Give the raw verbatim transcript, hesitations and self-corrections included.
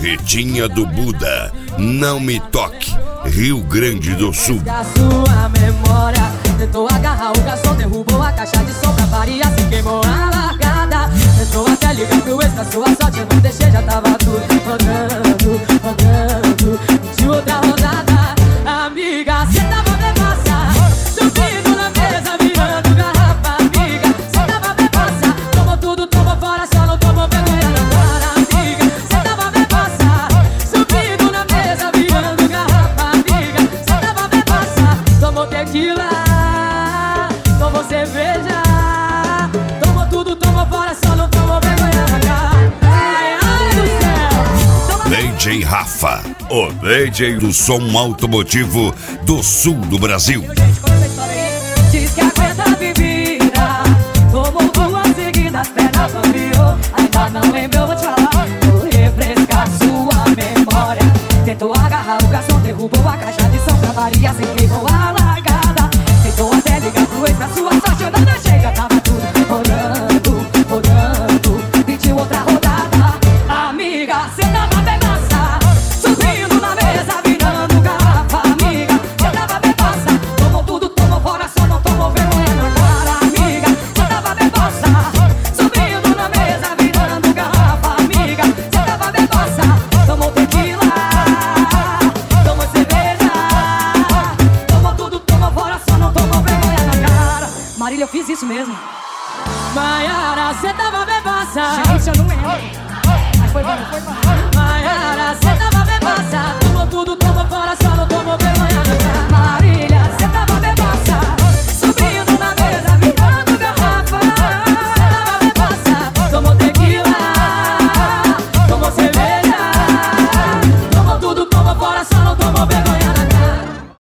Barretinha do Buda, Não Me Toque, Rio Grande do Sul. A sua memória tentou agarrar o garçom, derrubou a caixa de som pra variar, se queimou a largada. Tentou até ligar pro ex, pra sua sorte eu não deixei, já tava tudo rodando, rodando de outra rodada. Amiga, cê tava bebaça, subindo na mesa, virando garrafa. Amiga, cê tava bebaça, tomou tudo, tomou fora, só não tomou vergonha na cara. Amiga, cê tava bebaça, subindo na mesa, virando garrafa. Amiga, cê tava bebaça, tomou tequila, tomou cerveja, tomou tudo, tomou fora, só não tomou vergonha na cara. Ai, ai do céu. D J Rafa, o D J do som automotivo do sul do Brasil. Diz que aguenta a bebida, tomou duas seguidas, perna bambiou, ainda não lembrou, vou te falar. Vou refrescar sua memória. Tentou agarrar o garçom, derrubou a caixa de som pra variar, se queimou a largada. Tentou até ligar pro ex, pra sua sorte eu não deixei, já tava tudo rodando, rodando, pediu outra rodada. Amiga, cê tava bebaça, subindo na mesa, virando garrafa. Amiga, cê tava bebaça, tomou tudo, tomou fora, só não tomou vergonha na cara. Amiga, cê tava bebaça, subindo na mesa, virando garrafa. Amiga, cê tava bebaça, tomou tequila, tomou cerveja, tomou tudo, tomou fora, só não tomou vergonha na cara. Marília, eu fiz isso mesmo. Maiara, cê tava bebaça. Gente, eu não lembro. Mas foi bom, foi bom.